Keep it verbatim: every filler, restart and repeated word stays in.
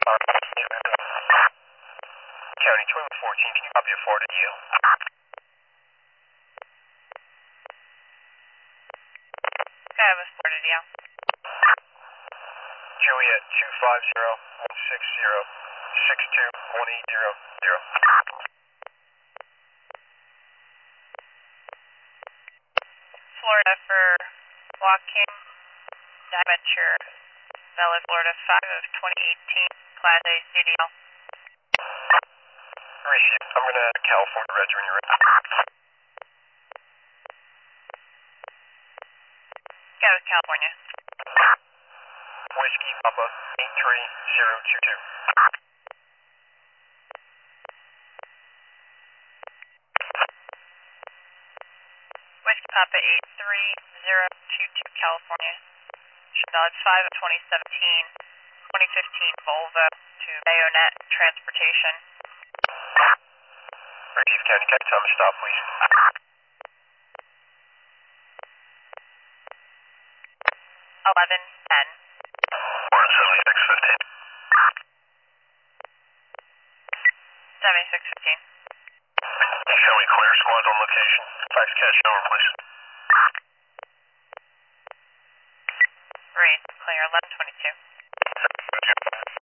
County twelve fourteen, can you copy a Florida D L? I have a Florida D L. Juliet two five zero one six zero six two one eight zero zero. Florida for Joaquin Dimetcher, Valley, Florida, five of twenty eighteen, Class A C D L. Receive. I'm going to add California Reg when you're ready. Go with California. Whiskey Papa eight three zero two two. Whiskey Papa eight three zero two two, California. Chanel five of twenty seventeen, twenty fifteen Volvo to Bayonet Transportation. Receive County, can you tell me stop, please? eleven ten. one seventy-six fifteen. seventy-six fifteen. Show me clear squad on location. Fax cash over, please. Read, clear, eleven twenty-two.